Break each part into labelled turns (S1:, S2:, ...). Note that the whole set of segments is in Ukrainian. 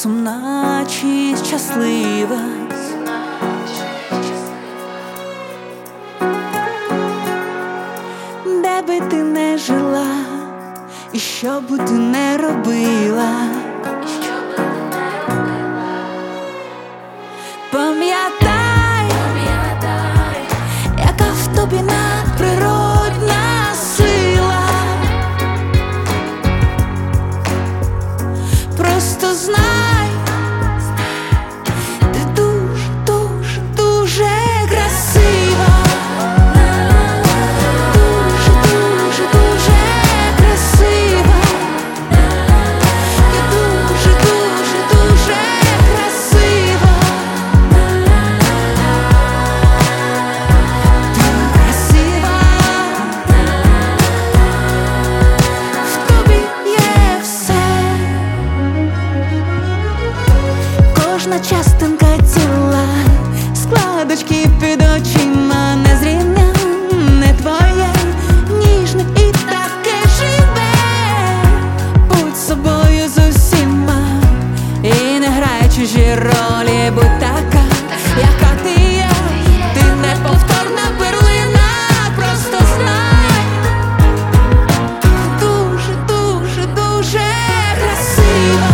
S1: сумна чи щаслива. Де би ти не жила, і що би ти не робила, пам'ятай, яка в тобі надприродна сила. Просто знай, ти дуже, дуже, дуже красива. Дуже, дуже, дуже красива. Ти дуже, дуже, дуже красива. Ти красива. В тобі є все. Кожна частинка тіла, складочки під очима, незрівнянне твоє, ніжне і таке живе. Будь собою з усіма і не грай чужі ролі. Будь така, яка ти є, ти неповторна перлина. Просто знай, ти дуже, дуже, дуже красива.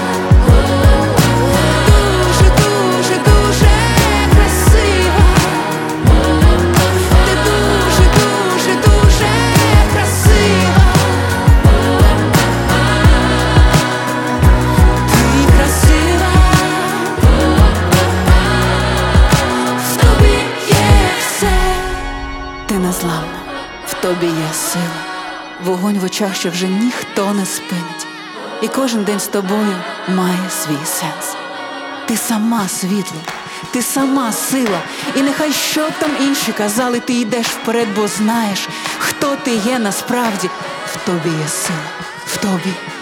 S1: Дуже, дуже, дуже красива. Ти дуже, дуже, дуже красива. Ти красива. В тобі є все. Ти незламна, в тобі є сила. Вогонь в очах, що вже ніхто не спинить. І кожен день з тобою має свій сенс. Ти сама світло, ти сама сила. І нехай що б там інші казали, ти йдеш вперед, бо знаєш, хто ти є насправді. В тобі є сила, в тобі